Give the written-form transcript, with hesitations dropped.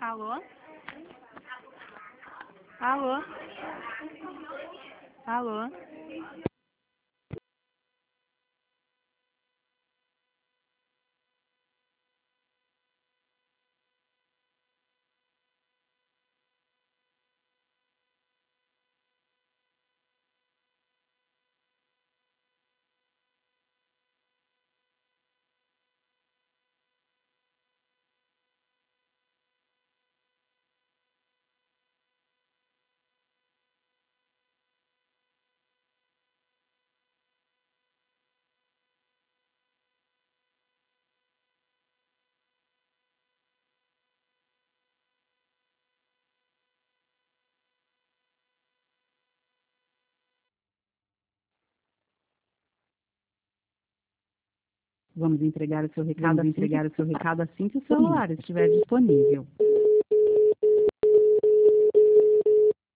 Alô? Alô? Alô? Vamos entregar o seu recado assim que o celular estiver disponível.